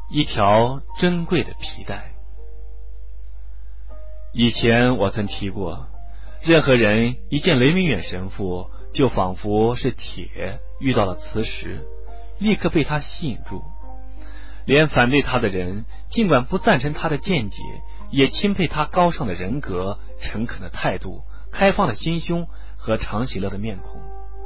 一条珍贵的皮带。以前我曾提过，任何人一见雷明远神父，就仿佛是铁遇到了磁石，立刻被他吸引住。连反对他的人，尽管不赞成他的见解，也钦佩他高尚的人格、诚恳的态度、开放的心胸和常喜乐的面孔。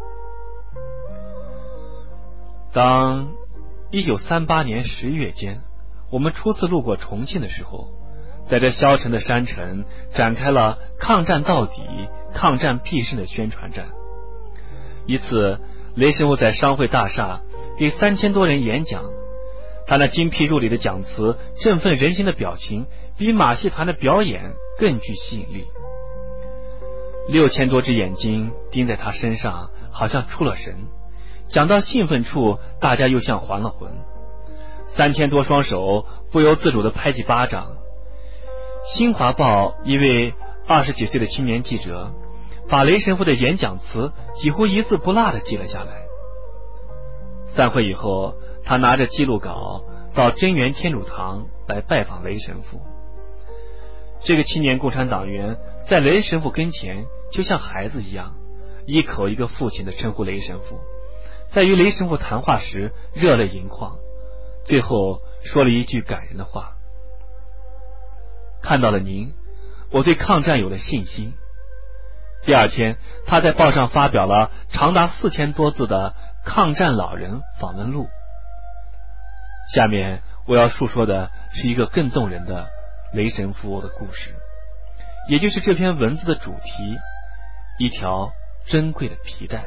当1938年10月间，我们初次路过重庆的时候，在这消沉的山城展开了抗战到底、抗战必胜的宣传战。一次，雷神父在商会大厦给3000多人演讲，他那精辟入里的讲词、振奋人心的表情，比马戏团的表演更具吸引力。6000多只眼睛盯在他身上，好像出了神。讲到兴奋处，大家又像还了魂。3000多双手不由自主地拍起巴掌。新华报一位20几岁的青年记者，把雷神父的演讲词几乎一字不落地记了下来。散会以后，他拿着记录稿到真源天主堂来拜访雷神父。这个青年共产党员在雷神父跟前就像孩子一样，一口一个父亲的称呼雷神父，在与雷神父谈话时热泪盈眶，最后说了一句感人的话：看到了您，我对抗战有了信心。第二天，他在报上发表了长达4000多字的抗战老人访问录。下面我要述说的是一个更动人的雷神父的故事，也就是这篇文字的主题，一条珍贵的皮带。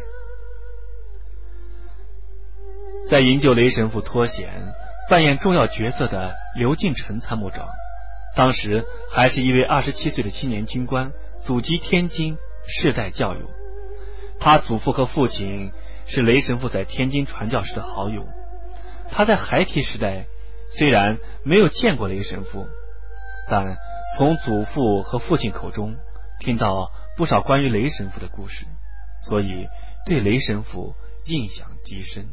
在营救雷神父脱险扮演重要角色的刘敬成参谋长，当时还是一位27岁的青年军官，祖籍天津，世代教友。他祖父和父亲是雷神父在天津传教时的好友。他在孩提时代虽然没有见过雷神父，但从祖父和父亲口中听到不少关于雷神父的故事，所以对雷神父印象极深。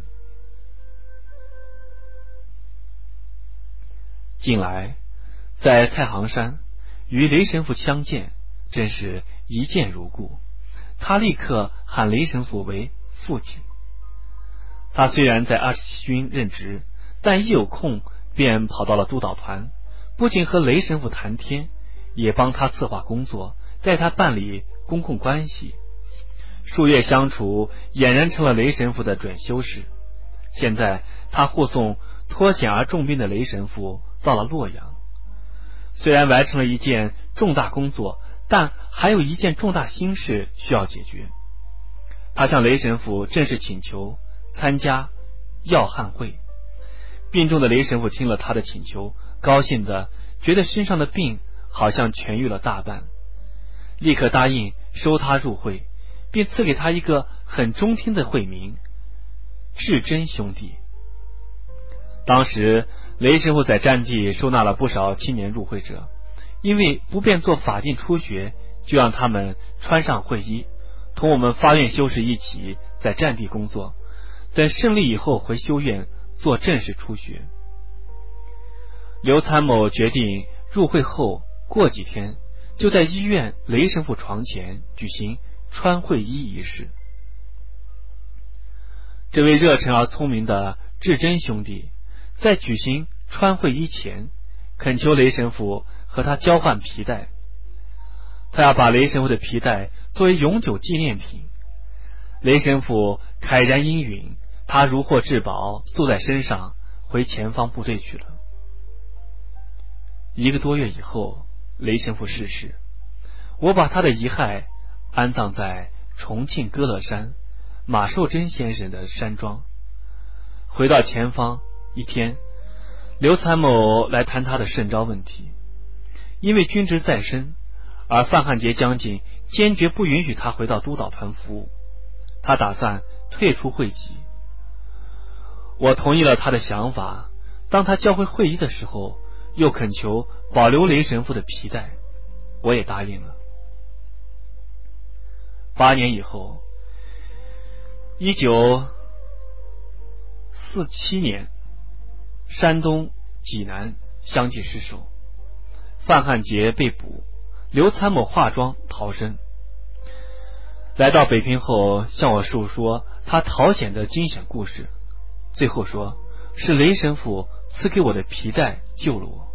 近来在太行山与雷神父相见，真是一见如故。他立刻喊雷神父为父亲。他虽然在27军任职，但一有空便跑到了督导团，不仅和雷神父谈天，也帮他策划工作，带他办理公共关系。数月相处，俨然成了雷神父的准修士。现在他护送脱险而重病的雷神父到了洛阳。虽然完成了一件重大工作，但还有一件重大心事需要解决。他向雷神父正式请求参加要汉会。病重的雷神父听了他的请求，高兴的觉得身上的病好像痊愈了大半，立刻答应收他入会，并赐给他一个很中听的会名——至真兄弟。当时雷神父在战地收纳了不少青年入会者，因为不便做法定出学，就让他们穿上会衣，同我们发愿修士一起在战地工作，等胜利以后回修院做正式出学。刘参谋决定入会后过几天就在医院雷神父床前举行穿会衣仪式。这位热忱而聪明的至真兄弟在举行穿会衣前恳求雷神父和他交换皮带，他要把雷神父的皮带作为永久纪念品。雷神父慨然应允，他如获至宝，束在身上回前方部队去了。1个多月以后，雷神父逝世，我把他的遗骸安葬在重庆歌乐山马寿珍先生的山庄。回到前方一天，刘参谋来谈他的圣召问题。因为军职在身，而范汉杰将军坚决不允许他回到督导团服务，他打算退出会籍。我同意了他的想法，当他交回会衣的时候，又恳求保留雷神父的皮带，我也答应了。8年以后，1947年，山东济南相继失守。范汉杰被捕，刘参谋化妆逃生。来到北平后，向我述说他逃险的惊险故事，最后说是雷神父赐给我的皮带救了我。